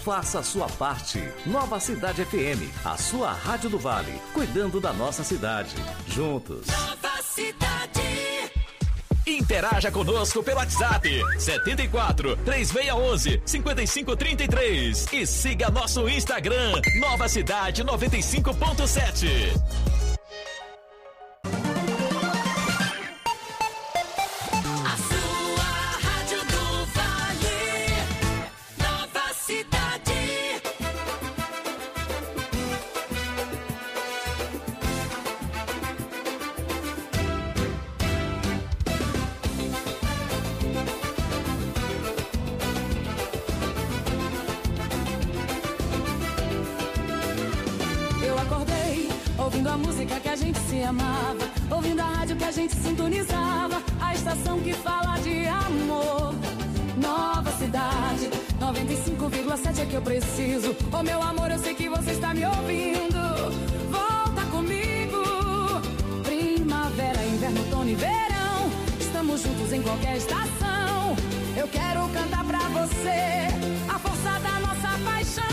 Faça a sua parte. Nova Cidade FM, a sua rádio do Vale, cuidando da nossa cidade. Juntos. Nova Cidade. Interaja conosco pelo WhatsApp 74 3611 5533 e siga nosso Instagram Nova Cidade 95.7. Ouvindo a música que a gente se amava, ouvindo a rádio que a gente sintonizava, a estação que fala de amor. Nova Cidade, 95,7 é que eu preciso. Oh meu amor, eu sei que você está me ouvindo. Volta comigo. Primavera, inverno, outono e verão, estamos juntos em qualquer estação. Eu quero cantar pra você a força da nossa paixão.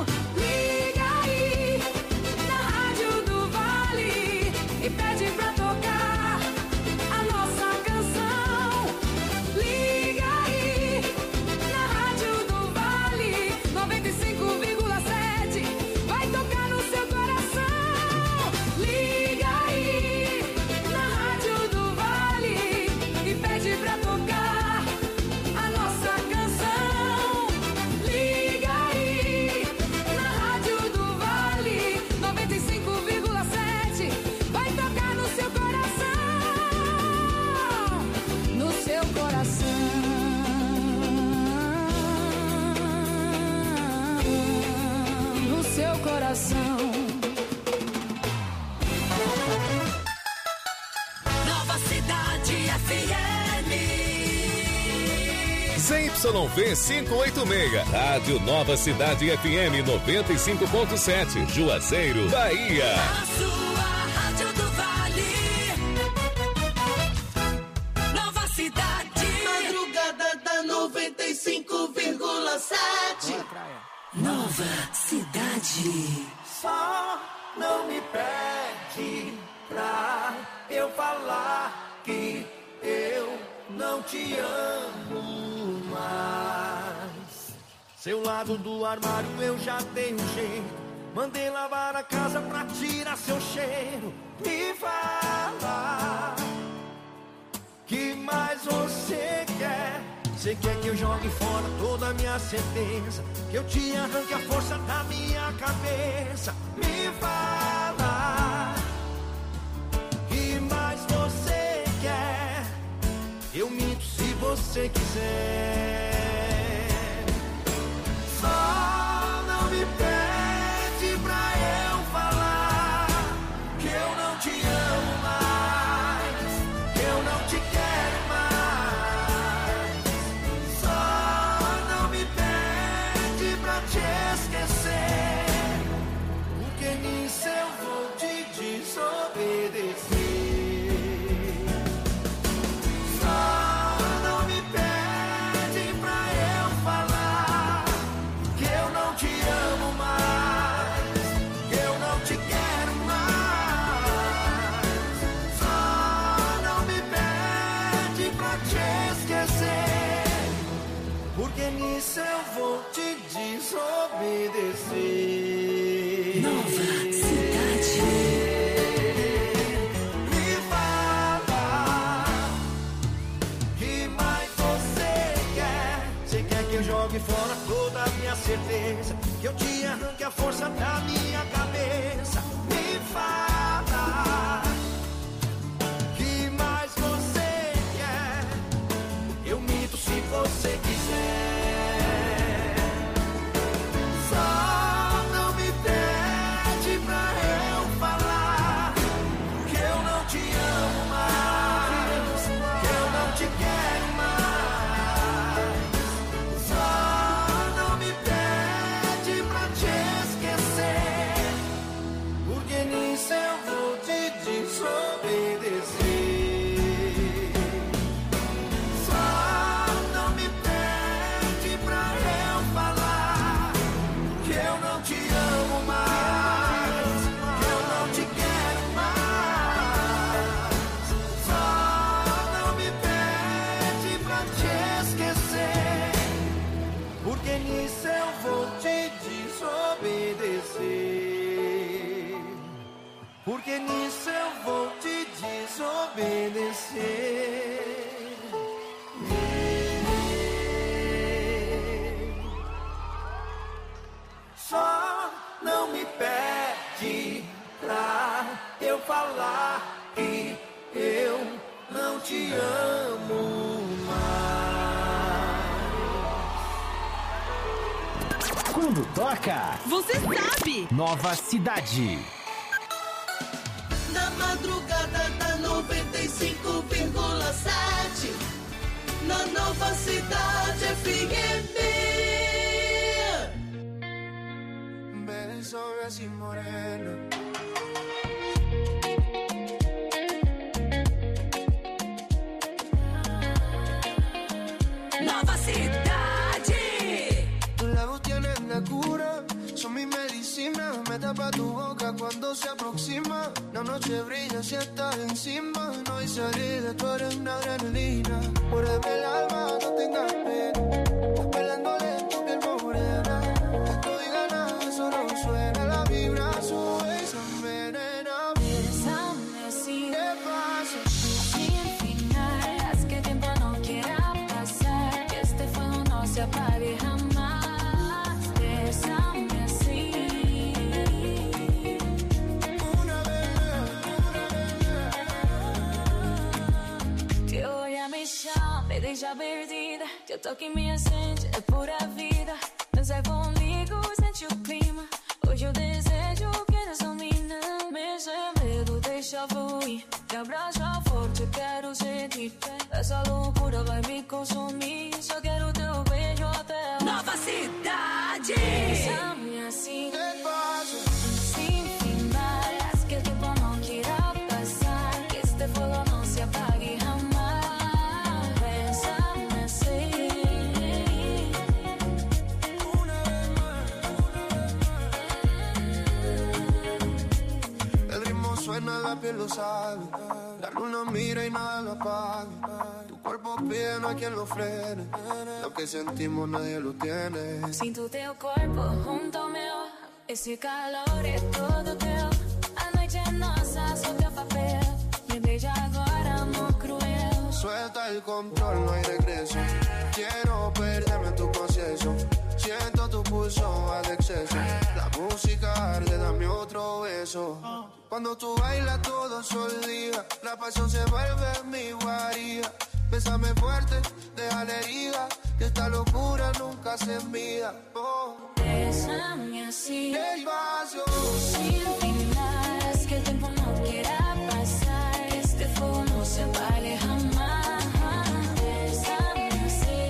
E pede pra tocar a nossa canção. Liga aí na Rádio do Vale 95,7. Vai tocar no seu coração. Liga aí na Rádio do Vale e pede pra tocar a nossa canção. Liga aí na Rádio do Vale 95,7. Vai tocar no seu coração, no seu coração, no seu coração. Nova Cidade FM. ZYV 586, Rádio Nova Cidade FM 95.7, Juazeiro, Bahia. A sua Rádio do Vale. Nova Cidade. Madrugada da 95,7. Nova Cidade. Só não me pede pra eu falar que eu não te amo mais. Seu lado do armário eu já dei um jeito. Mandei lavar a casa pra tirar seu cheiro. Me fala, que mais você quer? Você quer que eu jogue fora toda a minha certeza, que eu te arranque a força da minha cabeça? Me fala, que mais você quer? Eu minto se você quiser. Só não me pede pra eu falar que eu não te amo mais, que eu não te quero mais. Só não me pede pra te esquecer, porque nisso eu vou te desobedecer. Só não me pede pra eu falar que eu não te amo mais, que eu não te quero mais. Só não me pede pra te esquecer, porque nisso eu vou te desobedecer. Nova Cidade. Me fala, que mais você quer? Você quer que eu jogue fora toda a minha certeza, que eu te arranque a força da minha cabeça? Me fala, que mais você quer? Eu minto se você quiser. Só não me pede pra eu falar que eu não te amo mais, que eu não te quero mais. Só não me pede pra te esquecer, porque nisso eu vou te desobedecer. Só não me pede pra eu falar que eu não te amo mais. Quando toca, você sabe. Nova Cidade. Na madrugada da 95,7, na Nova Cidade FM. Beso así morena. Nova Cidade. Tus labios tienen la cura, son mi medicina. Me tapa tu boca cuando se aproxima. La noche brilla si estás encima. No hay salida, tú eres una adrenalina. Muérdeme el alma, no tengas pena. Bailando lento, piel morena. No diga nada, solo suena. La vibra sube y se envenena. Bésame así, Despacio, sin final. Haz que el tiempo no quiera pasar, que este fuego no se apague jamás. Bésame así. una vez. Que hoy a mi chão me deixa perdida. Teu toque me acende, é pura vida. Dança comigo, sente o clima. Hoje eu desejo que nos domina. Me sem medo, deixa fluir. Me abraça forte, eu quero sentir. Essa loucura vai me consumir. Só quero teu beijo até o Nova Cidade. Bésame assim, Despacio, sin final. Haz que el tiempo no quiera pasar, que este fuego no se apague jamás. Bésame así. el ritmo suena, la piel lo sabe. La luna mira y nada lo apaga. Tu cuerpo pide, no hay quien lo frene. Lo que sentimos nadie lo tiene. Sinto teu corpo junto ao meu. Esse calor é todo teu. A noite é nossa, só teu papel. Me beija agora, amor cruel. Suelta el control, no hay regreso. Quiero perderme en tu proceso. Siento tu pulso al exceso. La música arde, dame otro beso. Cuando tú bailas todo se olvida. La pasión se vuelve mi guarida. Bésame fuerte, deja la herida. Que esta locura nunca se mida. Oh. Bésame así, Despacio, sin final. Haz que el tiempo no quiera pasar, este fuego no se apague jamás. Bésame así.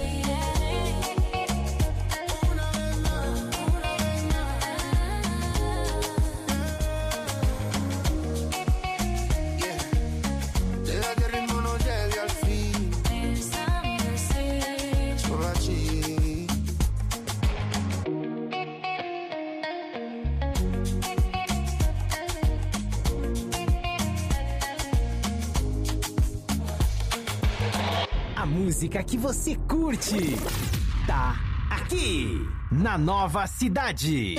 yeah. Deja que el ritmo no llegue al fin. Bésame así. Solo así. A música que você curte tá aqui na Nova Cidade.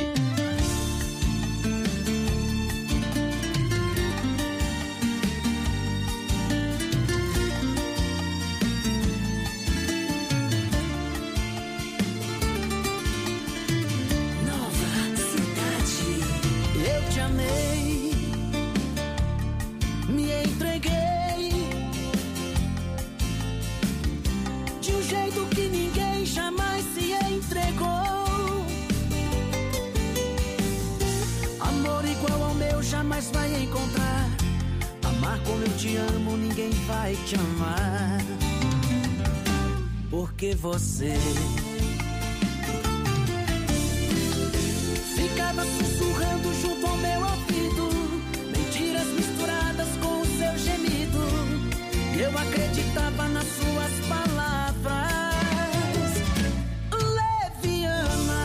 Nova Cidade. Eu te amei, me entreguei de um jeito que ninguém jamais se entregou. Amor igual ao meu jamais vai encontrar. Amar como eu te amo, ninguém vai te amar. Porque você ficava sussurrando junto ao meu ouvido, mentiras misturadas com o seu gemido. Eu acreditava nas suas palavras, leviana,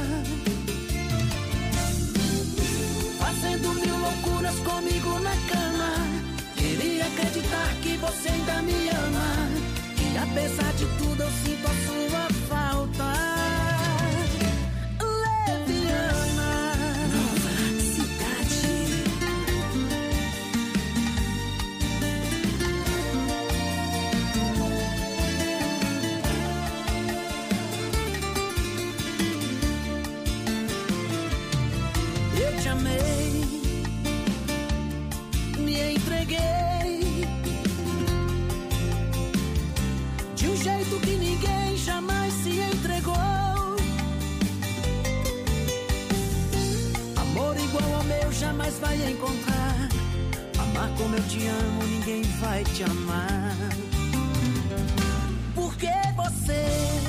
fazendo mil loucuras comigo na cama. Queria acreditar que você ainda me ama, que apesar de tudo eu sinto a sua falta. Leviana, amei, me entreguei de um jeito que ninguém jamais se entregou. Amor igual ao meu jamais vai encontrar. Amar como eu te amo, ninguém vai te amar. Porque você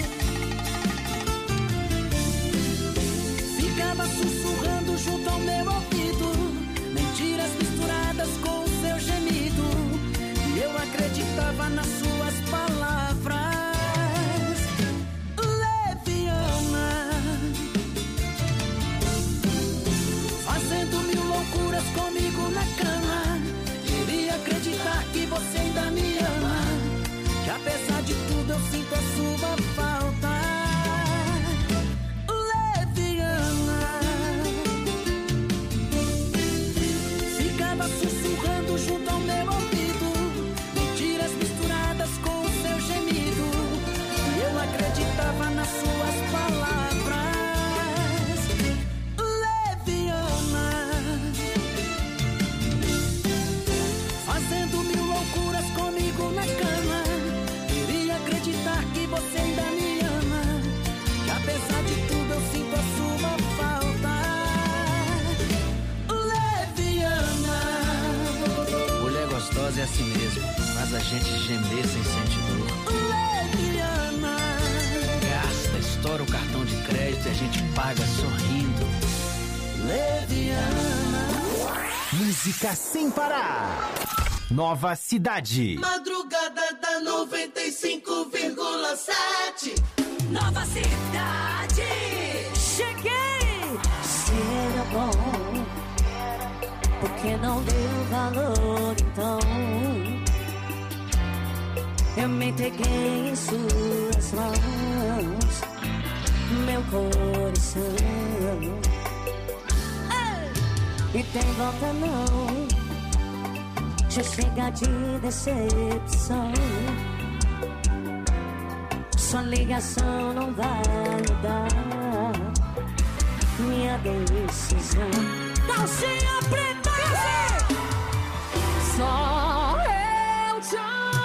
ficava sussurrando junto ao meu ouvido, mentiras misturadas com o seu gemido, e eu acreditava nas suas palavras. Leviana, fazendo mil loucuras comigo na cama, queria acreditar que você ainda me ama, que apesar de tudo eu sinto a sua falta. Sussurrando junto ao meu ouvido, mentiras misturadas com o seu gemido, e eu acreditava nas suas palavras. Leviana, fazendo mil loucuras comigo na cama, queria acreditar que você ainda me ama, que apesar de tudo eu sinto a sua falta. Gostosa é assim mesmo, faz a gente gemer sem sentir dor. Leviana, gasta, estoura o cartão de crédito e a gente paga sorrindo. Leviana, música sem parar. Nova Cidade. Madrugada da 95,7. Nova Cidade. Cheguei! Se era bom, porque não deu valor, então eu me entreguei em suas mãos, meu coração. E tem volta não, já chega de decepção. Sua ligação não vai mudar minha decisão. Calcinha preta, só eu te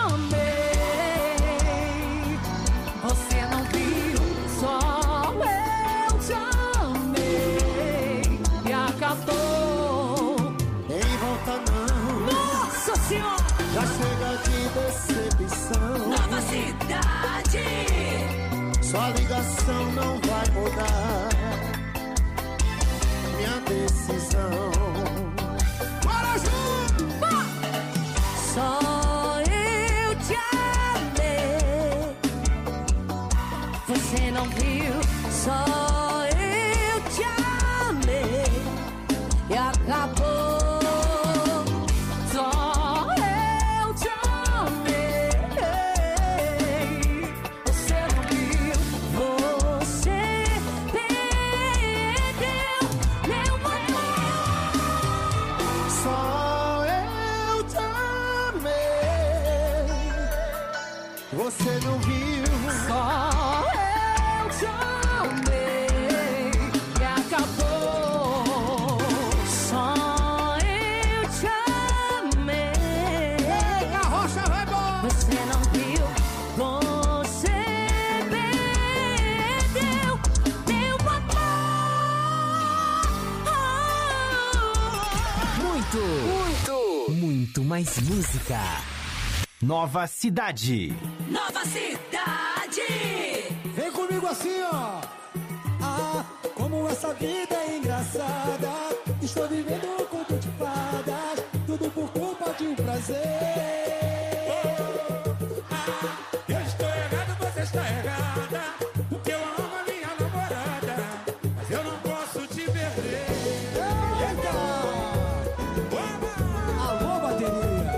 amei, você não viu, só eu te amei, e acabou, nem volta não. Nossa Senhora, já chega de decepção. Nova Cidade, sua ligação não vai mudar minha decisão. Bora junto! só eu te amei, você não viu, só eu te amei, e acabou, só eu te amei, você não viu, você perdeu meu amor. Só eu te amei, você não viu. Só eu te amei, e acabou. Só eu te amei. Ei, a rocha vai embora. Você não viu, você perdeu meu amor. Muito mais música. Nova Cidade. Nova Cidade. Vem comigo assim, ó. Ah, como essa vida é engraçada. Estou vivendo um conto de fadas, tudo por culpa de um prazer. Eu estou errado, você está errada, porque eu amo a minha namorada, mas eu não posso te perder. Eita! Alô, bateria.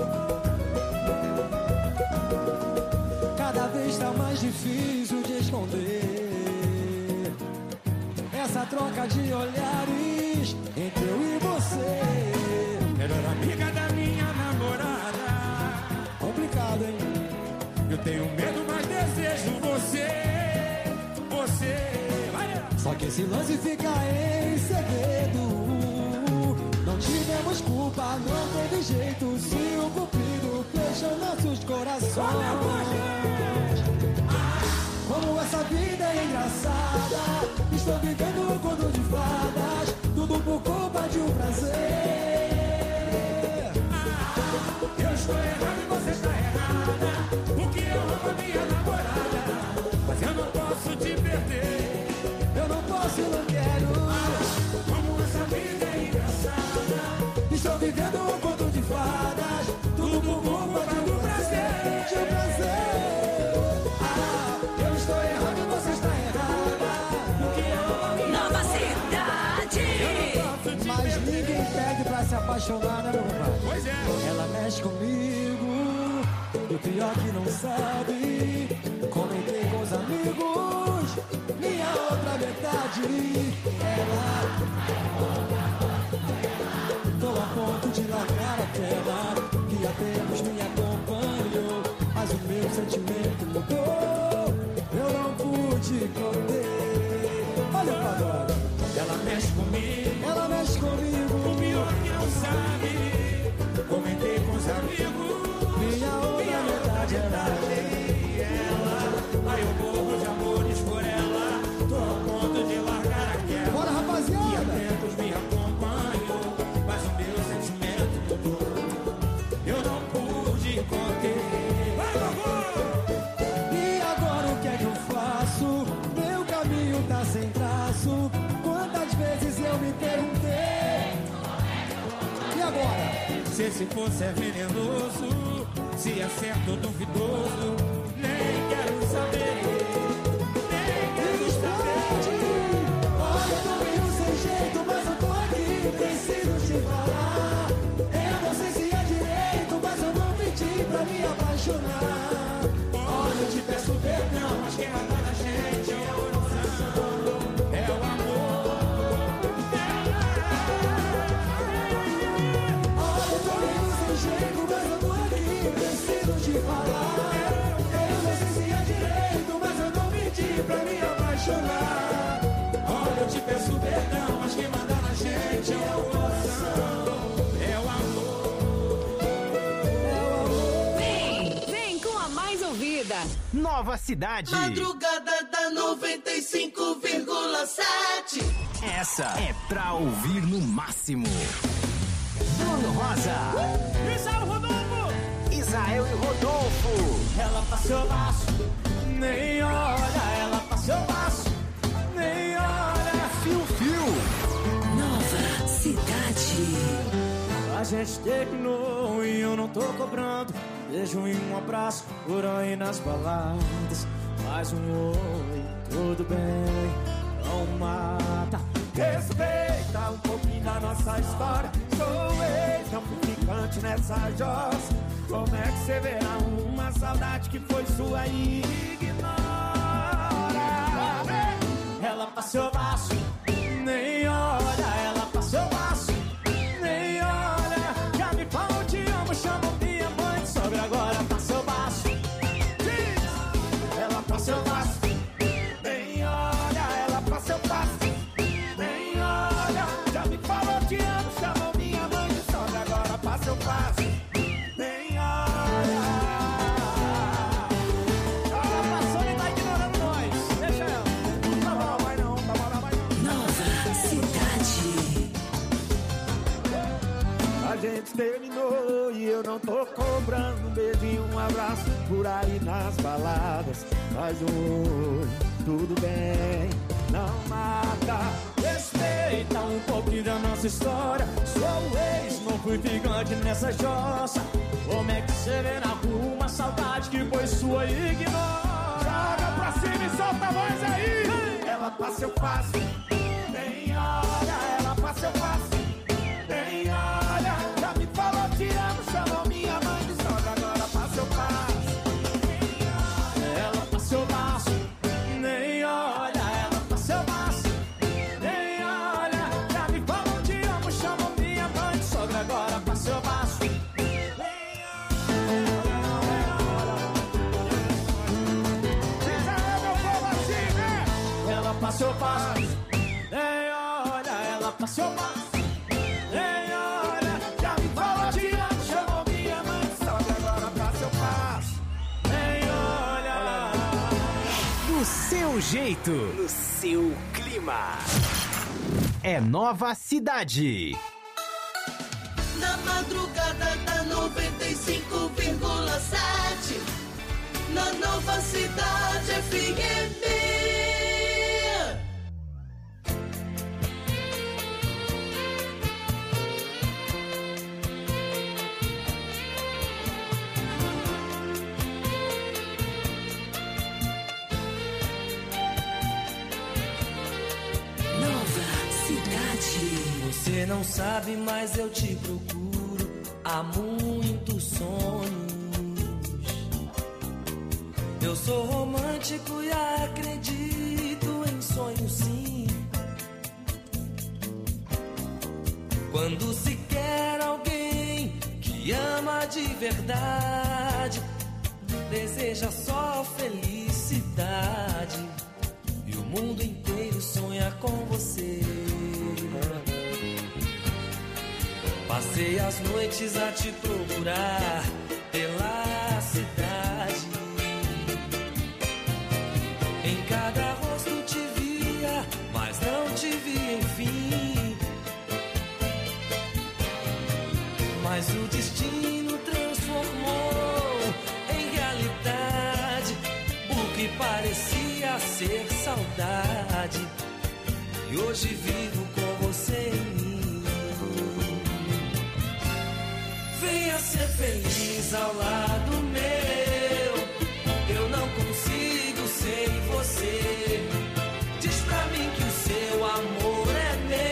Cada vez tá mais difícil de esconder essa troca de olhares entre eu e você. Melhor amiga da minha namorada. Complicado, hein? Eu tenho medo, mas desejo você. Você. Vai. Só que esse lance fica em segredo. Não tivemos culpa, não teve jeito. Se o cupido fechou nossos corações. Como essa vida é engraçada. Estou vivendo um conto de fadas. Tudo por culpa de um prazer. Eu estou errado e você está errada. Porque eu amo a minha namorada. Mas eu não posso te perder. Eu não posso, não quero. Como essa vida é engraçada. Estou vivendo um conto de fadas. Tudo por culpa de um prazer. De um prazer. Eu estou errado e você está errada. Porque eu amo a minha Nova Cidade. Mas ninguém pede pra se apaixonar, né, meu compadre? Pois é. Ela mexe comigo. E o pior que não sabe. Comentei com os amigos. Minha outra metade. Ela. Tô a ponto de largar aquela que há tempos me acompanhou. Mas o meu sentimento mudou. Eu não pude conter. Olha o pagode. Ela mexe comigo. Ela mexe comigo. O pior que não sabe. Comentei com os amigos. Minha outra metade era ela. Aí eu morro de amores por ela. Tô a ponto de largar aquela. Bora, rapaziada. Que há tempos me acompanhou. Mas o meu sentimento mudou. Eu não pude conter. E agora o que é que eu faço? Meu caminho tá sem traço. Quantas vezes eu me perguntei. E agora? Se esse fosse é venenoso, se é certo ou duvidoso, nem quero saber. Nem quero saber. Olha, eu tô meio sem jeito, mas eu tô aqui. Preciso te falar. Eu não sei se é direito, mas eu não pedi pra me apaixonar. Olha, eu te peço perdão, mas quem mata na gente é o coração. É o amor. Olha, eu tô meio sem jeito, mas eu tô aqui. Preciso te falar. Eu não sei se é direito, mas eu não pedi pra me apaixonar. Olha, eu te peço perdão, mas quem manda na gente é o coração. É o amor. É o amor. Vem com a mais ouvida. Nova Cidade. Madrugada da 95,7. Essa é pra ouvir no máximo. Bruno Rosa. Israel Rodolfo. Israel e Rodolfo. Ela passou laço, nem olha. Ela passou laço, nem olha. Fio, fio. Nova Cidade. A gente terminou e eu não tô cobrando. Beijo e um abraço por aí nas baladas. Mais um oi, tudo bem, não mata. Respeita um pouquinho da nossa história. Sou ex, não fui ficante nessa jossa. Como é que você verá uma saudade que foi sua e ignora? Ela passou baixo, nem olha. Ela passou baixo, nem olha. Já me falou te amo, chamou minha mãe de sogra. Agora passou baixo. Ela passou baixo, nem olha. Ela passou baixo, nem olha. Já me falou te amo, chamou minha mãe de sogra. Agora passou baixo, nem olha. Ela passou e tá ignorando nós. Deixa ela. Tá bom, vai não, tá bom, vai não. Nova Cidade. A gente terminou e eu não tô cobrando um beijinho, um abraço por aí nas baladas. Mas oi, tudo bem, não mata. Respeita um pouquinho da nossa história. Sou ex, não fui ficante nessa jossa. Como é que você vê na rua uma saudade que foi sua e ignora? Joga pra cima e solta a voz aí. Ela passa, eu passo, nem olha. Ela passa, eu passo, nem olha. Já me falou te amo, chamou minha mãe de sogra. Agora passa, eu passo. Ela passou baixo, nem olha. Ela passou baixo, nem olha. Já me falou te amo, chamou minha mãe de sogra. Agora passou baixo, nem olha. Deixa meu povo assim, né? Ela passou baixo, nem olha. Ela passou baixo, nem olha. seu jeito, no seu clima. É Nova Cidade. Na madrugada da 95,7. Na Nova Cidade FM. Você não sabe, mas eu te procuro há muitos sonhos. Eu sou romântico e acredito em sonhos, sim. Quando se quer alguém que ama de verdade, deseja só felicidade, e o mundo inteiro sonha com você. Passei as noites a te procurar pela cidade. Em cada rosto te via, mas não te vi enfim. Mas o destino transformou em realidade o que parecia ser saudade. E hoje vivo com você em mim. Venha ser feliz ao lado meu. Eu não consigo sem você. Diz pra mim que o seu amor é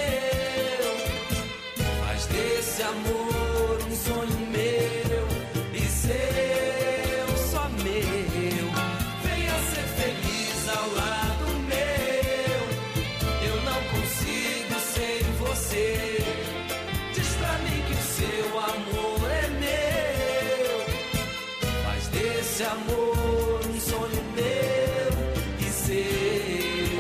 meu. Faz desse amor um sonho meu e seu, só meu. Venha ser feliz ao lado meu. Eu não consigo sem você. Diz pra mim que o seu amor esse amor, um sonho meu e seu.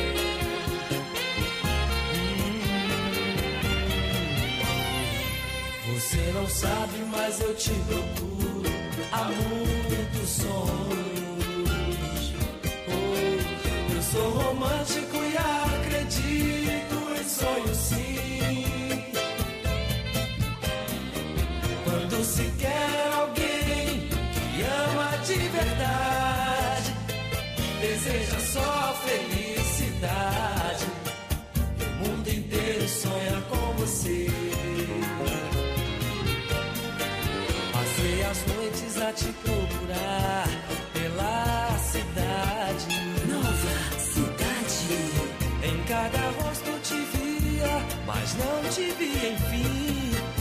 Você não sabe, mas eu te procuro há muitos sonhos. Oh, eu sou romântico e acredito em sonhos, sim. Quando se quer alguém ama de verdade, deseja só felicidade, o mundo inteiro sonha com você. Passei as noites a te procurar pela cidade. Nova Cidade. Em cada rosto te via, mas não te vi enfim.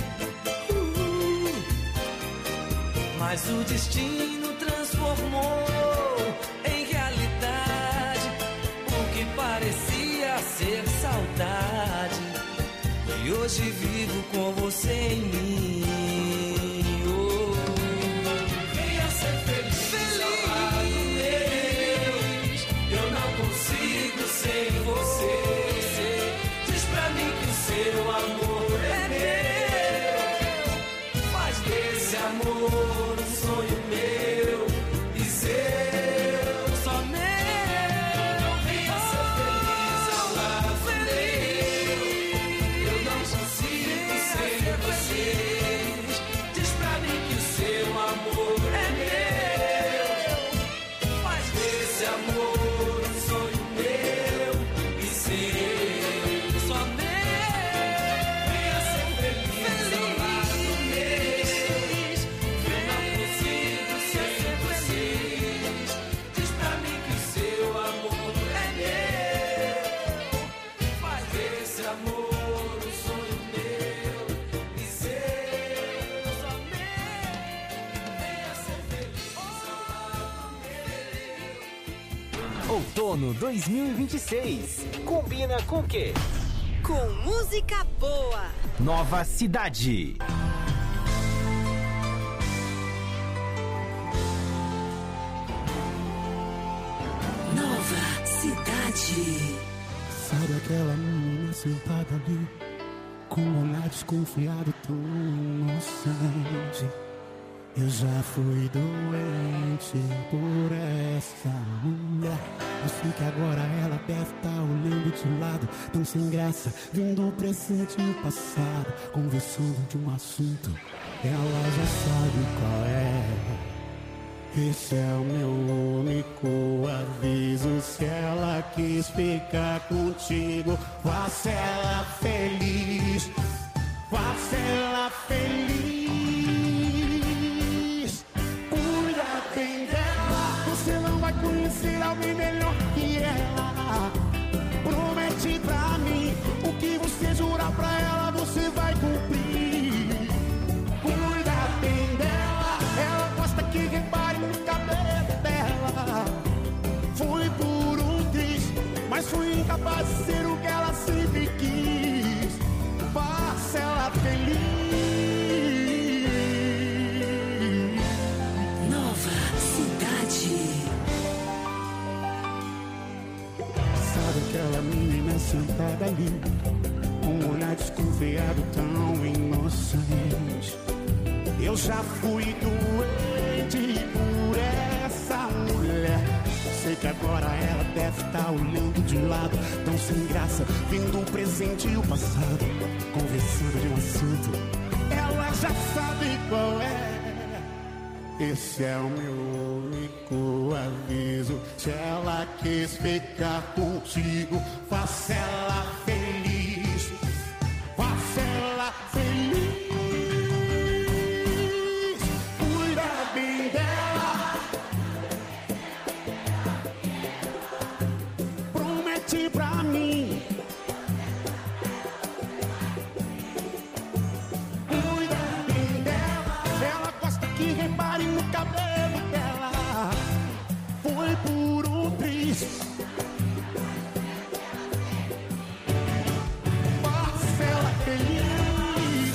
Mas o destino transformou em realidade o que parecia ser saudade. E hoje vivo com você em mim. Oh. Venha ser feliz, ao lado meu. Eu não consigo sem você. Diz pra mim que o seu amor é meu. Faz desse amor um sonho meu e seu, só meu. Venha ser feliz ao lado meu. Eu não consigo sem você. Diz pra mim que o seu amor é meu. Faz desse amor um sonho meu e seu, só meu. Venha ser feliz ao lado meu. Outono 2026. Combina com o quê? Com música boa. Nova Cidade. Nova Cidade. Sabe aquela menina sentada ali, com um olhar desconfiado, tão inocente? Eu já fui doente por essa mulher. Eu sei que agora ela deve estar olhando de lado, tão sem graça, vendo o presente e o passado, conversando de um assunto, ela já sabe qual é. Esse é o meu único aviso. Se ela quis ficar contigo, faça ela feliz. Faça ela feliz. Cuida bem dela. Você não vai conhecer alguém melhor que ela. Promete pra mim, o que você jurar pra ela, você vai cumprir. Cuida bem dela. Ela gosta que repare no cabelo dela. Fui por um triz, mas fui incapaz de ser o que ela sempre quis. Faça ela feliz. Nova Cidade. Sabe aquela menina sentada ali, com um olhar desconfiado tão inocente. Eu já fui doente por essa mulher. Sei que agora ela deve estar olhando de lado, tão sem graça, vendo o presente e o passado, conversando de um assunto, ela já sabe qual é. Esse é o meu único aviso. Se ela quis ficar contigo, faça ela feliz. Faça ela feliz. Pra mim, cuida bem dela. Ela gosta que repare no cabelo dela. Foi por um triz. Faça ela feliz.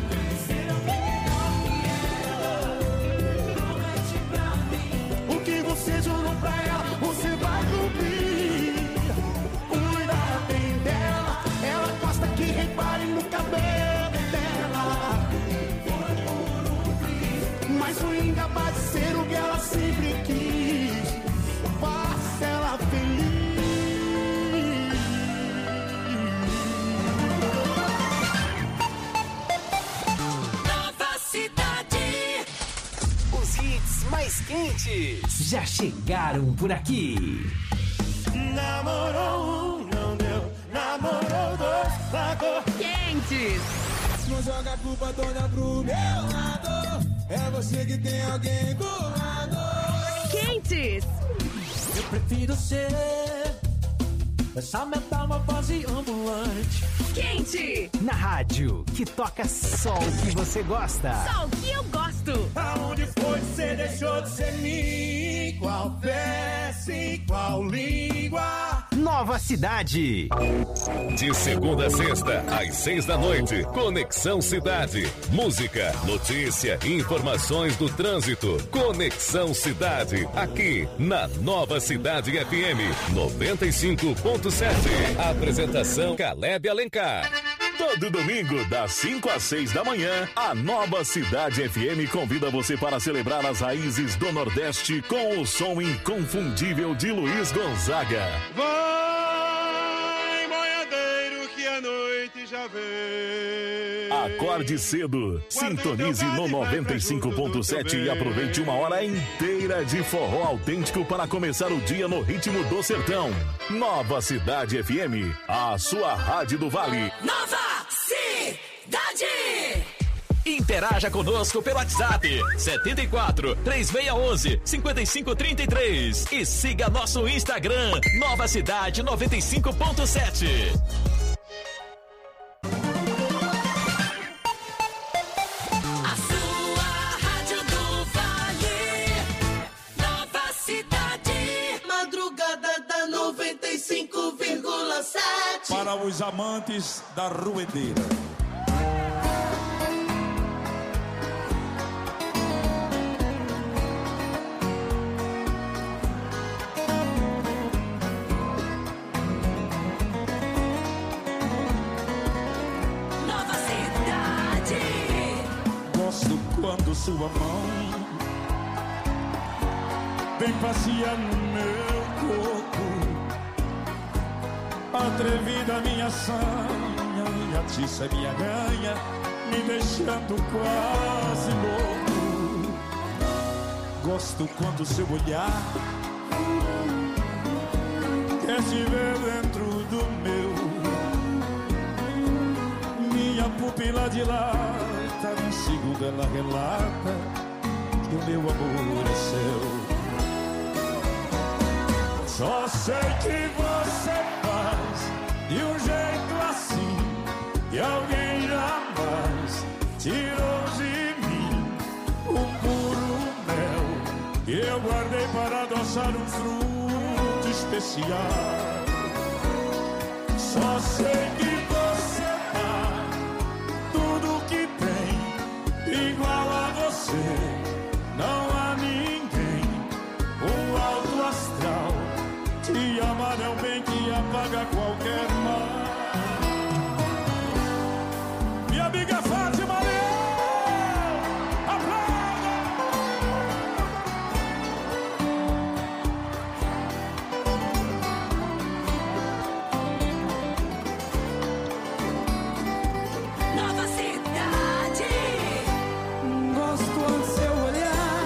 O que você jurou pra ela, você vai cumprir. Que repare no cabelo dela. Mas fui incapaz de ser o que ela sempre quis. Faça ela feliz. Nova Cidade. Os hits mais quentes já chegaram por aqui. Namorou um, não deu. Namorou dois, largou. Quentes. Não joga a culpa toda pro meu lado. É você que tem alguém do lado. Quentes. Eu prefiro ser essa metamorfose ambulante. Quente. Na rádio, que toca só o que você gosta. Só o que eu gosto. Aonde foi que você deixou de ser mim? Qual peça e qual língua? Nova Cidade. De segunda a sexta, às 6 da noite. Conexão Cidade. Música, notícia, informações do trânsito. Conexão Cidade. Aqui na Nova Cidade FM 95.7. Apresentação Caleb Alencar. Todo domingo, das 5 às 6 da manhã, a Nova Cidade FM convida você para celebrar as raízes do Nordeste com o som inconfundível de Luiz Gonzaga. Vai, boiadeiro, que a noite já vem. Acorde cedo, sintonize no 95.7 e aproveite uma hora inteira de forró autêntico para começar o dia no ritmo do sertão. Nova Cidade FM, a sua rádio do Vale. Nova Cidade. Interaja conosco pelo WhatsApp 74 3611 5533 e siga nosso Instagram Nova Cidade 95.7. A sua rádio do Vale. Nova Cidade. Madrugada da 95,7. Para os amantes da ruedeira. Quando sua mão vem passear no meu corpo, atrevida minha sanha, minha atiça é minha ganha, me deixando quase louco. Gosto quando seu olhar quer se ver dentro do meu. Minha pupila dilata, em segundo ela relata que o meu amor é seu. Só sei que você faz de um jeito assim que alguém jamais tirou de mim o puro mel que eu guardei para adoçar um fruto especial. Só sei que você dá tudo que tem igual a você. Não há ninguém, um alto astral. Te amar é um bem que apaga qualquer mal. Minha amiga Fátima Leão, aplauda! Nova Cidade. Gosto do seu olhar,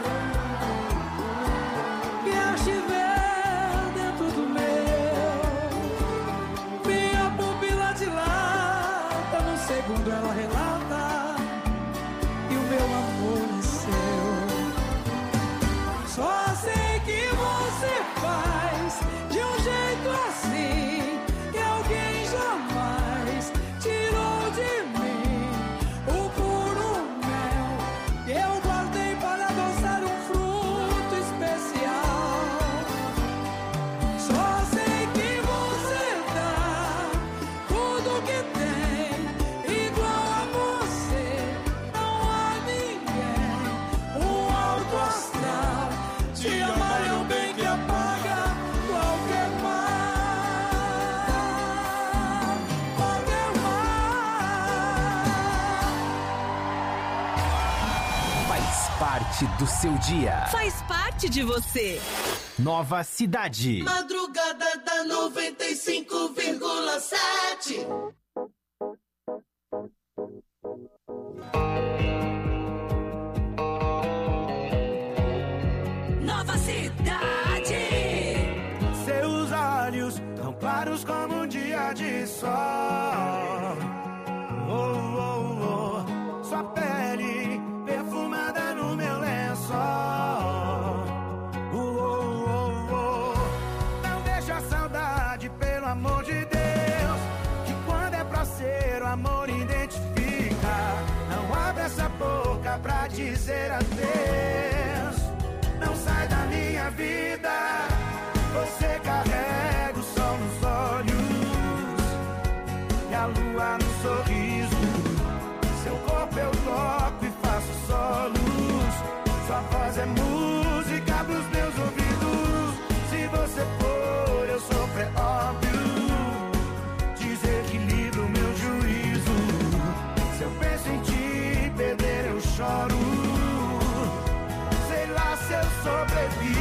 quer te ver dentro do meu. Minha pupila dilata, no segundo ela relata e o meu amor é seu. Só sei que você faz de um jeito assim que alguém jamais tirou de mim o puro mel que eu guardei para adoçar um fruto especial. Só sei que você dá tudo que tem igual a você. Não há ninguém, um alto astral. Te amar é um bem que apaga qualquer mal, qualquer mal. Faz parte do seu dia. Faz parte de você. Nova Cidade. Madrugada da 95,7. Nova Cidade. Seus olhos tão claros como um dia de sol. Oh, oh, oh. Sua pele perfumada no meu lençol. Oh, oh, oh, oh. Não deixa a saudade, pelo amor de Deus, que quando é pra ser o amor identifica. Não abre essa boca pra dizer adeus. Não sai da minha vida. Você carrega o sol nos olhos e a lua no sorriso. Seu corpo eu toco e faço solos. Sua voz é música pros meus ouvidos. Se você for, eu sofro, é óbvio. Desequilibro o meu juízo. Se eu penso em te perder, eu choro. Sei lá se eu sobrevivo.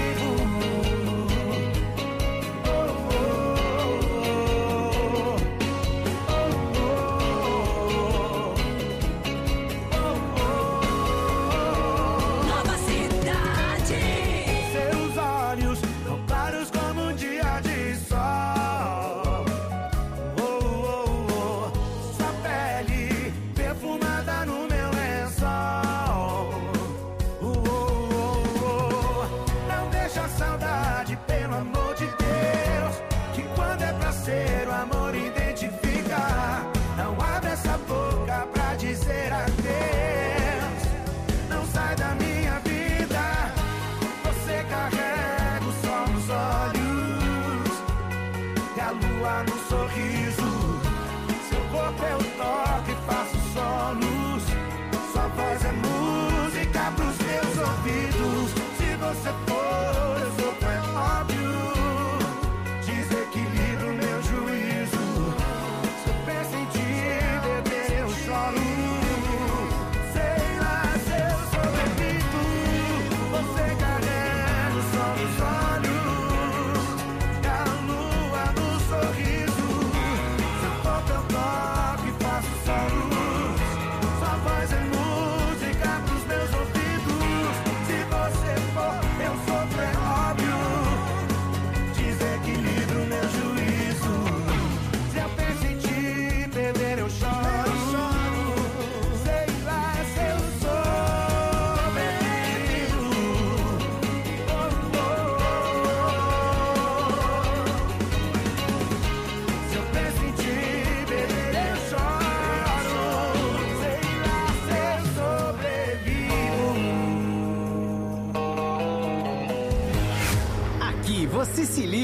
Nova Cidade. Seus olhos tão claros como um dia de sol. Oh, oh, oh. Sua pele perfumada no meu lençol. Oh, oh, oh, oh. Não deixa a saudade, pelo amor de Deus, que quando é pra ser o amor identifica. Não abre essa boca pra dizer adeus. Não sai da minha vida. Você carrega o sol nos olhos e a lua no sorriso. Seu corpo eu toco e faço solos. Sua voz é música pros meus ouvidos. Se você for, eu sou, é óbvio. Desequilibro o meu juízo. Se eu penso em te beber, eu choro. Sei lá se eu sobrevivo. Você carrega o sol nos olhos e a lua no sorriso.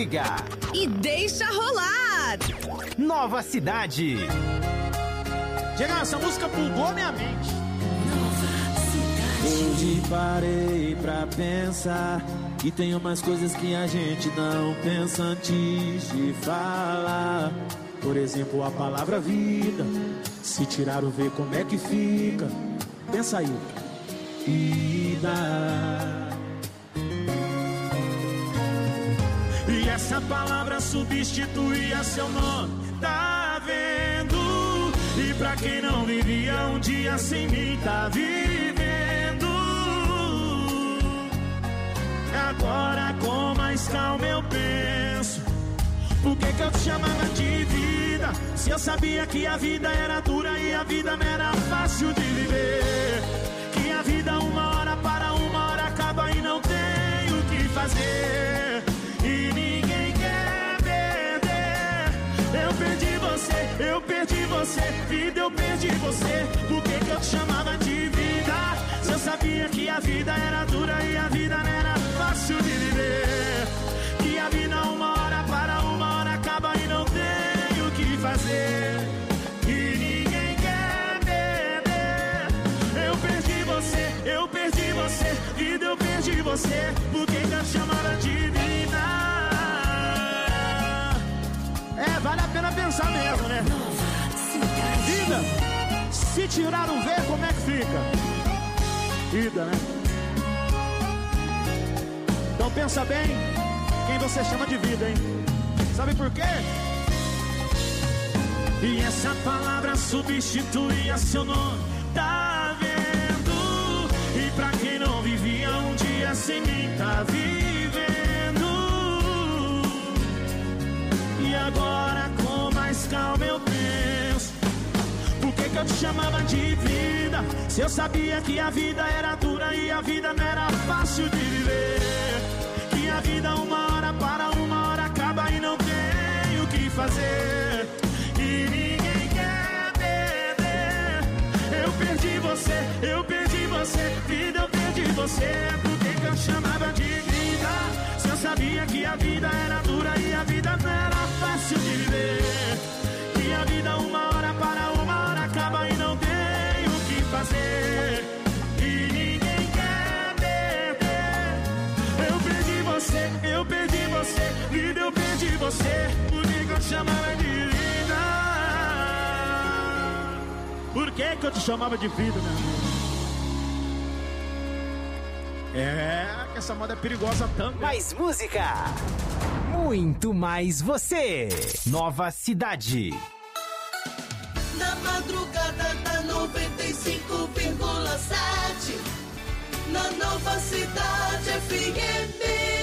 liga e deixa rolar. Nova Cidade. Chega, essa música bugou minha mente. Hoje parei pra pensar que tem umas coisas que a gente não pensa antes de falar. Por exemplo, a palavra vida. Se tirar o V, como é que fica? Pensa aí. Vida. E essa palavra substituía seu nome. Tá vendo? E pra quem não vivia um dia sem mim, tá vivendo. Agora com mais calma eu penso, por que eu te chamava de vida? Se eu sabia que a vida era dura e a vida não era fácil de viver. Que a vida uma hora para, uma hora acaba e não tem o que fazer. E ninguém quer perder. Eu perdi você, eu perdi você, vida, eu perdi você. Por que eu te chamava de vida? Se eu sabia que a vida era dura e a vida não era fácil de viver. Que a vida uma hora para, uma hora acaba e não tem o que fazer. E ninguém quer perder. Eu perdi você, eu perdi você, vida, eu perdi você. Por que eu te chamava de vida? É, vale a pena pensar mesmo, né? Vida, se tirar o V, como é que fica? Vida, né? Então pensa bem quem você chama de vida, hein? Sabe por quê? E essa palavra substituía seu nome. Tá vendo? E pra quem não vivia um dia sem mim, tá vivendo. E agora com mais calma eu penso, por que eu te chamava de vida? Se eu sabia que a vida era dura e a vida não era fácil de viver. Que a vida uma hora para, uma hora acaba e não tem o que fazer. E ninguém quer perder. Eu perdi você, eu perdi você, vida, eu perdi você. Por que eu te chamava de vida? Se eu sabia que a vida era dura e a vida não era fácil de viver. Que a vida uma hora para, uma hora acaba e não tem o que fazer. E ninguém quer perder. Eu perdi você, eu perdi você, vida, eu perdi você. Por que eu te chamava de vida? Por que eu te chamava de vida, meu amor? É, que essa moda é perigosa também. Mais música, muito mais você. Nova Cidade. Na madrugada da 95,7, na Nova Cidade FM.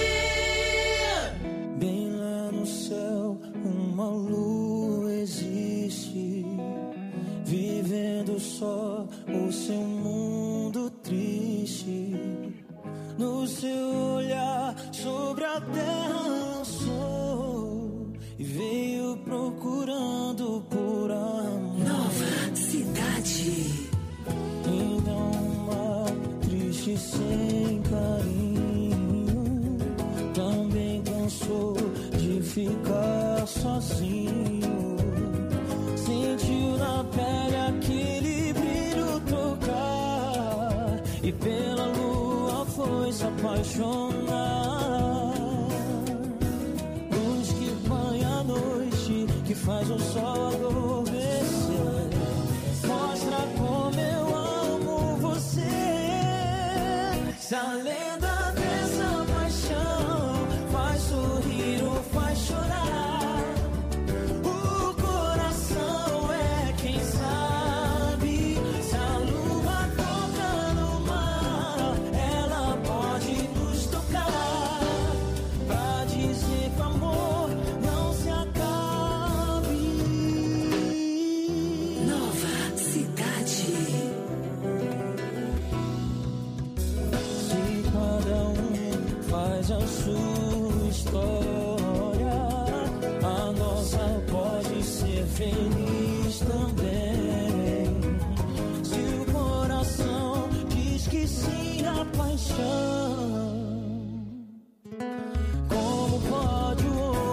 Bem lá no céu, uma lua existe, vivendo só o seu mundo triste. No seu olhar sobre a terra lançou e veio procurando por amor. Nova Cidade. Então uma triste sem carinho, também cansou de ficar sozinho. Sentiu na pele aquele brilho tocar e pela lua foi se apaixonar. Luz que banha a noite, que faz o sol adormecer. Mostra como eu amo você. Se a lenda dessa paixão faz sorrir ou faz chorar, o coração é quem sabe. Se a lua toca no mar, ela pode nos tocar, pra dizer que o amor não se acabe. Nova Cidade. Se cada faz a sua história, a nossa pode ser feliz também. Se o coração diz que sim à paixão, como pode o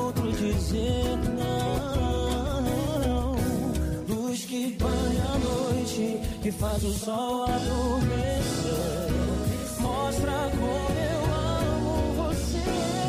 que faz o sol adormecer. Mostra como eu amo você.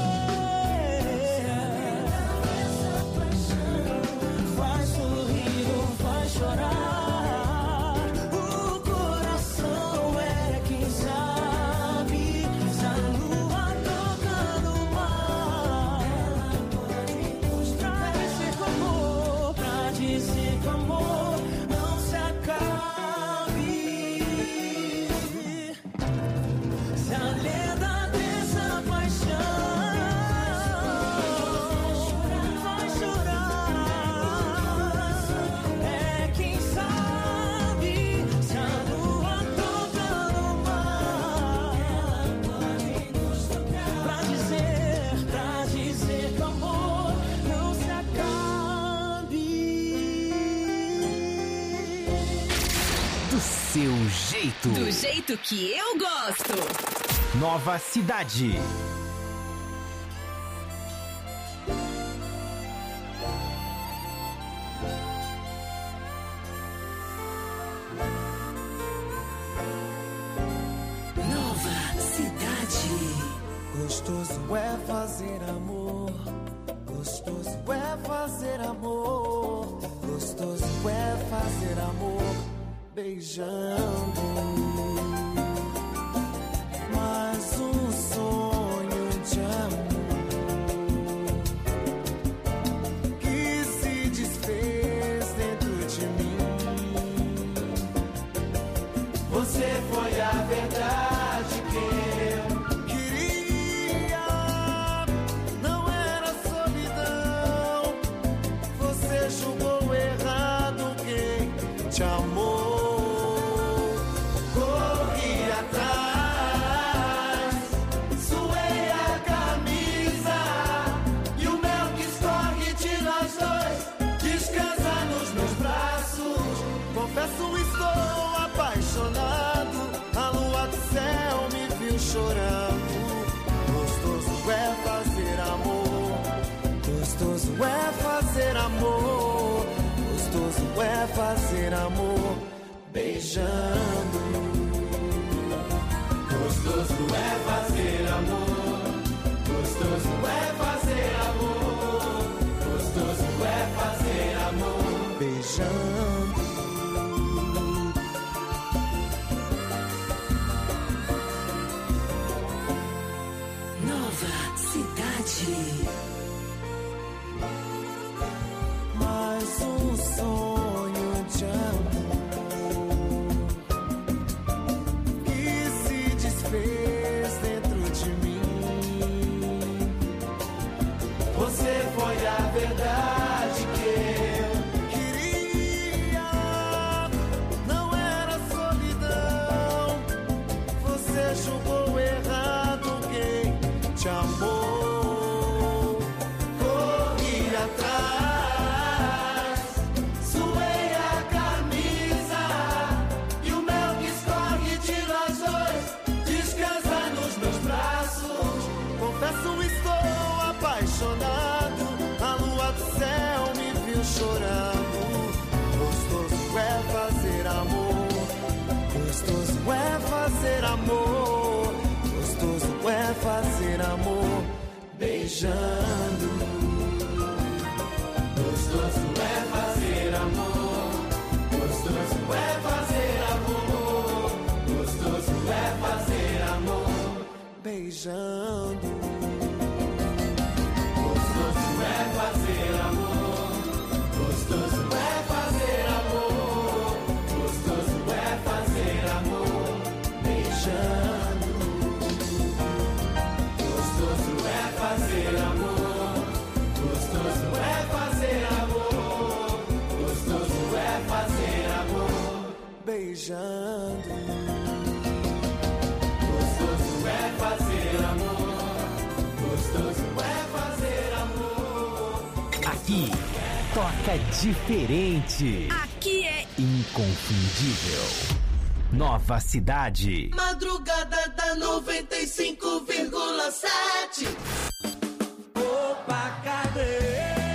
Faz sorrir ou faz chorar. O coração é quem sabe. Se a lua toca no mar, pra dizer que o amor, pra dizer que o amor não se acabe. Se a lenda dessa paixão vai chorar, é quem sabe. Se a lua toca no mar, pra dizer que o amor não se acabe. Do seu jeito. Do jeito que eu gosto. Nova Cidade. Nova Cidade. Gostoso é fazer amor. Gostoso é fazer amor. Gostoso é fazer amor. Beijando. Mais um sonho de amor que se desfez dentro de mim. Você foi a verdade que eu queria. Não era solidão. Você julgou errado quem te amou. Corri atrás, suei a camisa e o mel que escorre de nós dois descansa nos meus braços. Confesso, estou apaixonado. A lua do céu me viu chorando. Gostoso é fazer amor. Gostoso é fazer amor. Gostoso é fazer amor. Beijando. Gostoso é fazer amor. Gostoso é fazer amor. Gostoso é fazer amor. Beijando. Nova Cidade. Mais um sonho de amor que se desfez dentro de mim. Você foi a verdade que eu queria. Não era solidão. Você julgou errado quem te amou. Corri atrás, suei a camisa e o mel que escorre de nós dois descansa nos meus braços. Confesso, estou apaixonado. A lua do céu me viu chorando. Gostoso é fazer amor. Gostoso é fazer amor. Gostoso é fazer amor. Beijando. Gostoso é fazer amor. Gostoso é fazer amor. Gostoso é fazer amor. Beijando. Gostoso é fazer amor. Gostoso é fazer amor. Gostoso é fazer amor. Beijando. Gostoso é fazer amor. Gostoso é fazer amor. Gostoso é fazer amor. Beijando. Gostoso é fazer amor. Gostoso é fazer amor. Aqui toca diferente. Aqui é inconfundível. Nova Cidade. Madrugada da 95,7. Opa, cadê?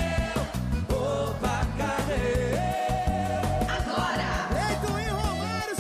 Opa, cadê? agora. Eito e Romário,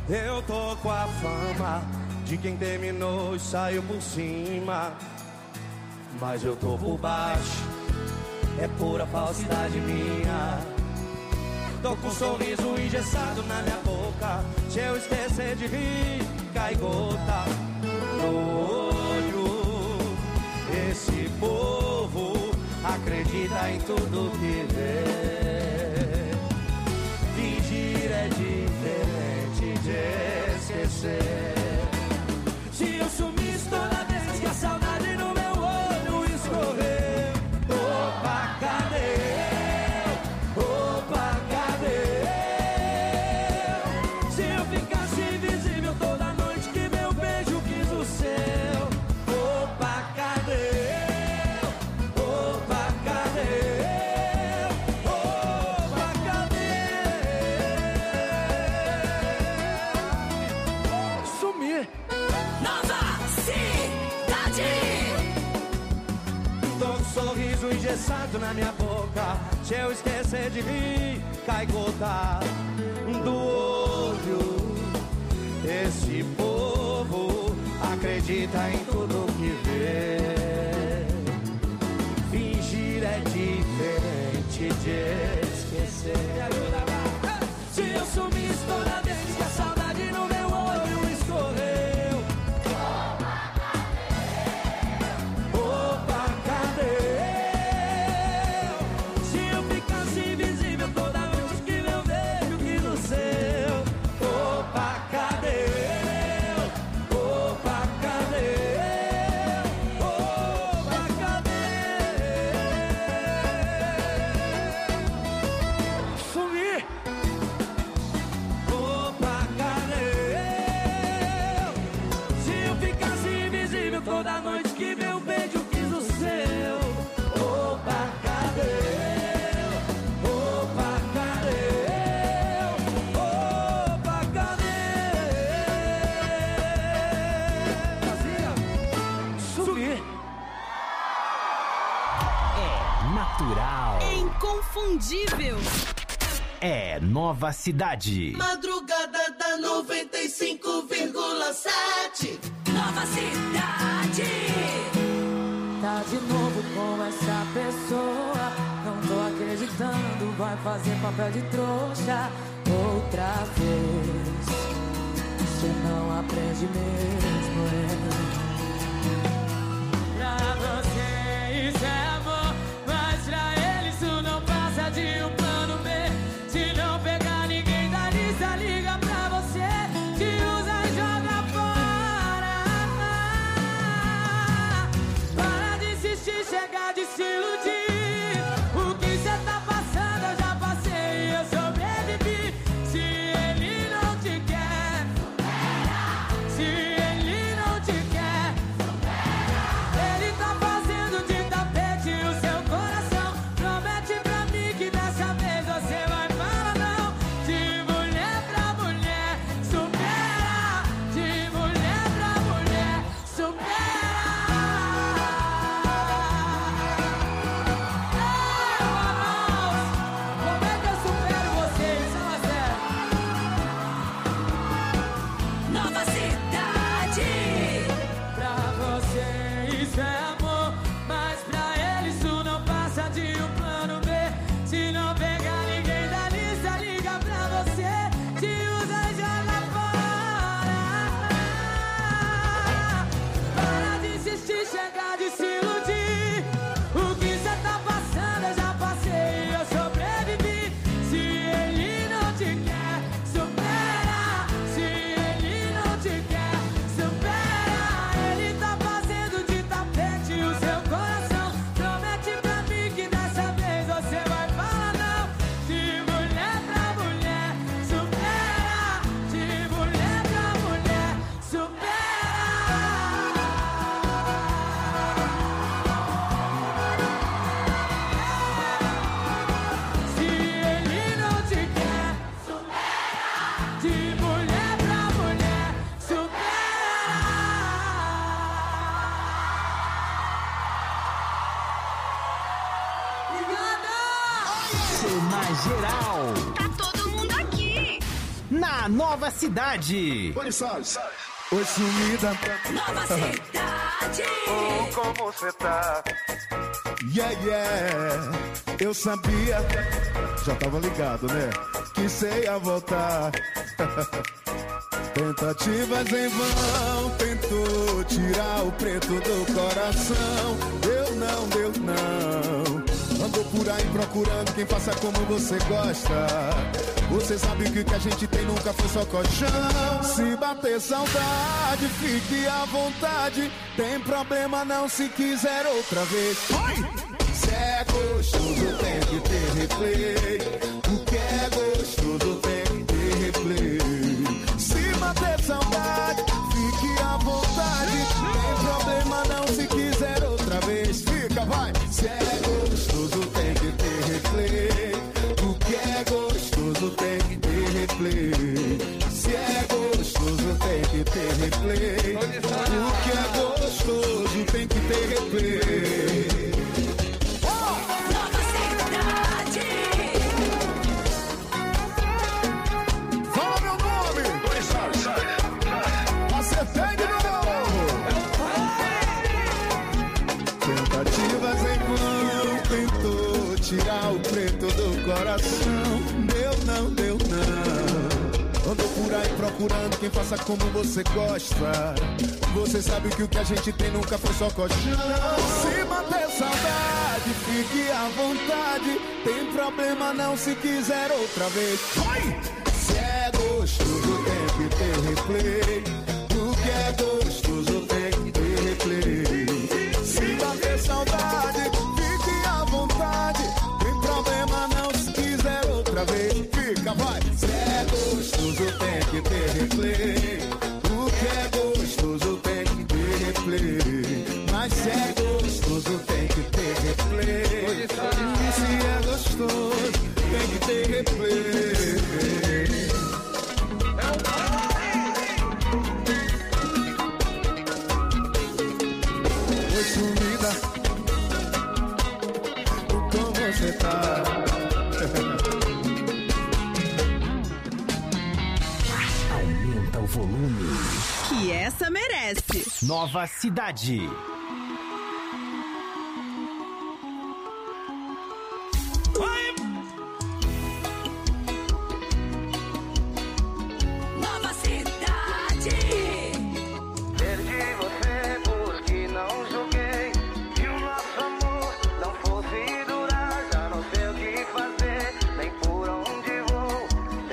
Eu tô com a fama de quem terminou e saiu por cima, mas eu tô por baixo, é pura falsidade minha. Tô com um sorriso engessado na minha boca, se eu esquecer de rir, cai gota no olho. Esse povo acredita em tudo que vê. Fingir é diferente de esquecer. Se eu sumisse toda vez que a saudade no meu olho escorreu, opa, cadê? Opa, cadê? Se eu ficasse invisível toda noite que meu beijo quis o seu, opa, cadê? Opa, cadê? Opa, cadê? Sumir. Nova Cidade. Tô com um sorriso engessado na minha boca, se eu esquecer de rir, cai gota do olho. Esse povo acredita em tudo que vê. Fingir é diferente de esquecer. Se eu sumisse toda vez que a saudade no meu olho escorreu, opa, cadê? Se eu ficasse invisível toda vez que meu beijo quis o seu, opa, cadê? Opa, cadê? Opa, cadê? Sumir. Opa, cadê? Se eu ficasse invisível toda noite que meu beijo quis o seu, opa, cadê? Opa, cadê? Opa, cadê? Sumir. É natural. É inconfundível. É Nova Cidade. Madrugada da 95,7. Nova Cidade. Tá de novo com essa pessoa, não tô acreditando, vai fazer papel de trouxa outra vez. Você não aprende mesmo, Pra você isso é amor, mas pra ele isso não passa de um plano B. Se não pegar ninguém da lista, liga pra você, te usa e joga fora. Para de insistir, chega de se iludir. O que cê tá passando eu já passei e eu sobrevivi. Se ele não te quer, se ele não te quer, ele tá fazendo de tapete o seu coração. Promete pra mim que dessa vez você vai falar não. De mulher pra mulher, supera. De mulher pra mulher, supera. Como é que eu supero vocês? Fala sério. Nova Cidade. Pra você isso é amor, mas pra ele isso não passa de um plano B. Se não pegar ninguém da lista, liga pra você, te usa e joga fora. Para de insistir, chega de se iludir. O que cê tá passando eu já passei e eu sobrevivi. Se ele não te quer, supera. Se ele não te quer, supera. Ele tá fazendo de tapete o seu coração. Promete pra mim que dessa vez você vai falar não. De mulher pra mulher, supera. De mulher pra mulher, supera. Se ele não te quer, supera. De mulher pra mulher, supera. Cena geral. Tá todo mundo aqui. na Nova Cidade. Oi, sumida. Nova Cidade. Oh, como você tá? Yeah. Eu sabia, já tava ligado, né? Que cê ia voltar. Tentativas em vão, tentou tirar o preto do coração. Deu não. Andou por aí procurando quem faça como você gosta. Você sabe que o que a gente tem nunca foi só colchão. Se bater saudade, fique à vontade. Tem problema não se quiser outra vez. Se é gostoso tem que ter replay. O que é gostoso tem que ter replay. Se bater saudade, fique à vontade. Tem problema não se quiser outra vez. Fica, vai. Se é gostoso tem que ter replay. O que é gostoso tem que ter replay. Se é gostoso tem que ter replay. O que é gostoso tem que ter replay. Nova Cidade. Fala meu nome. Acertei de novo. Tentativas em vão, tentou tirar o preto do coração. Deu não. Andou por aí procurando quem faça como você gosta. Você sabe que o que a gente tem nunca foi só colchão. Se bater saudade, fique à vontade. Tem problema não se quiser outra vez. Se é gostoso tem que ter replay. O que é gostoso tem que ter replay. Se bater saudade, fique à vontade. Tem problema não se quiser outra vez. Fica, vai. Se é gostoso tem que ter replay. O que é gostoso tem que ter replay. Mas se é gostoso tem que ter replay. E se é gostoso tem que ter replay. Oi, sumida. Como você tá? Aumenta o volume. Que essa merece. Nova Cidade. Nova Cidade. Perdi você porque não joguei. E o nosso amor não fosse durar. Já não sei o que fazer, nem por onde vou.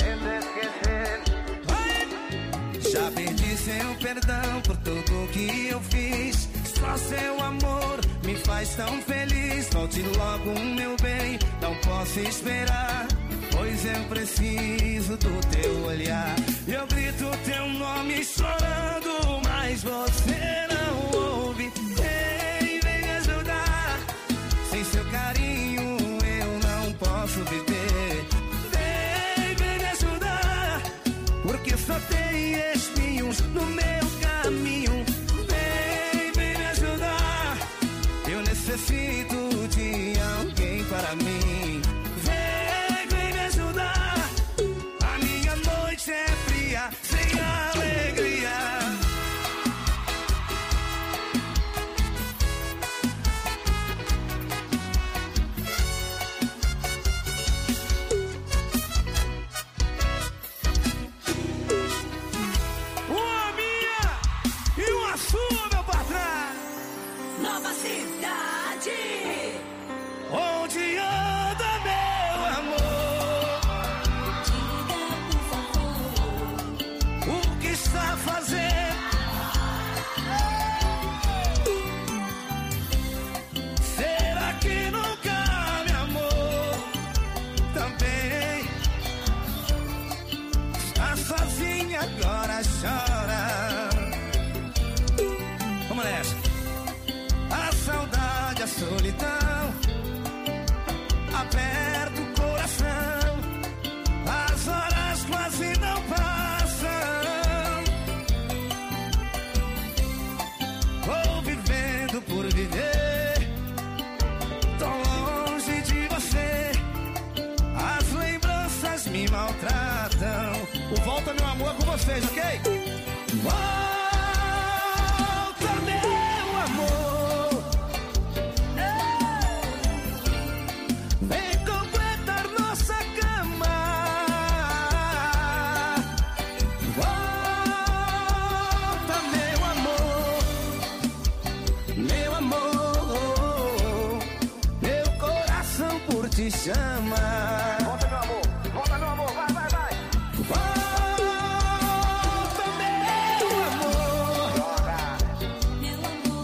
Tento esquecer. Já perdi seu perdão por tudo que eu fiz. Só seu amor me faz tão feliz. Volte logo, meu bem, não posso esperar. Pois eu preciso do teu olhar. Eu grito teu nome chorando, mas você não ouve. Vem me ajudar. Sem seu carinho eu não posso viver. Vem me ajudar, porque só tem espinhos no meu caminho. Vem me ajudar. Eu necessito de alguém para mim. Vem me ajudar. A minha noite é fria, sem alegria. Uma minha e uma sua, meu patrão. Nova Cidade. Onde anda meu amor? Diga por favor. O que está fazendo? Será que nunca me amou? Também está sozinha, agora chora. Vamos nessa. A saudade, a solidão aperta o coração. As horas quase não passam. Vou vivendo por viver, tão longe de você. As lembranças me maltratam. O vocês, ok? Volta, meu amor. Vem completar nossa cama. Volta, meu amor. Meu amor. Meu coração por ti chama. Volta, meu amor. Volta, meu amor. Vai, vai, vai. Volta, meu amor. Meu amor.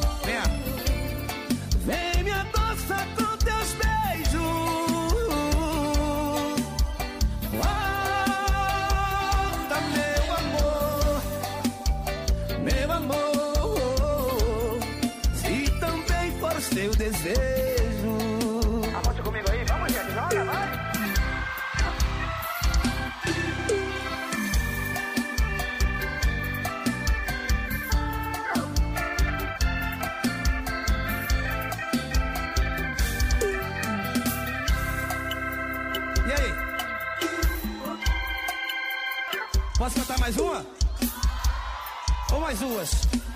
Vem me adoçar com teus beijos. Volta, meu amor. Meu amor. Se também for seu desejo. Aponte comigo aí. Vamos, gente. Joga, vai. E aí? Posso cantar mais uma? Ou mais duas?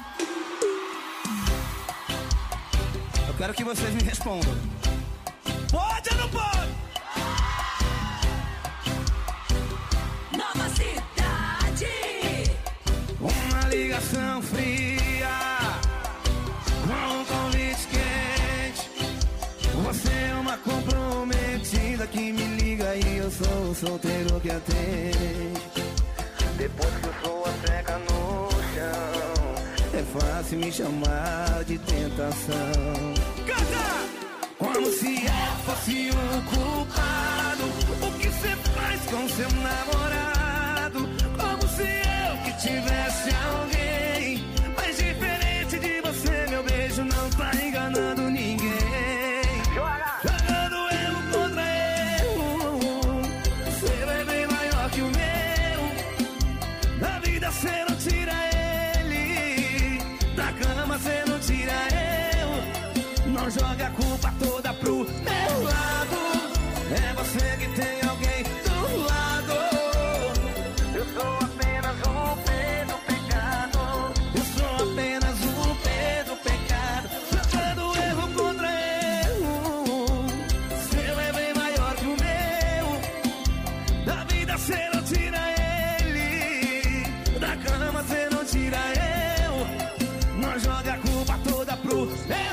Eu quero que vocês me respondam. Pode ou não pode? Nova Cidade. Uma ligação fria com um convite quente. Você é uma comprometida que me liga e eu sou o solteiro que atende. Depois que eu sou a seca no chão, é fácil me chamar de tentação. Canta! Como se eu fosse o culpado. O que você faz com seu namorado? Como se eu que tivesse alguém. Mas diferente de você, meu beijo não tá enganando ninguém. Jogando erro contra erro. Seu é bem maior que o meu. Da vida cê não tira ele. Da cama cê não tira eu. Não joga a culpa toda pro meu lado. É você que tem alguém do lado. Eu sou apenas um Pedro pecado. Eu sou apenas um Pedro pecado. Jogando erro contra erro. Seu é bem maior que o meu. Da vida cê não tira ele. Da cama cê não tira eu. Não joga a culpa toda pro meu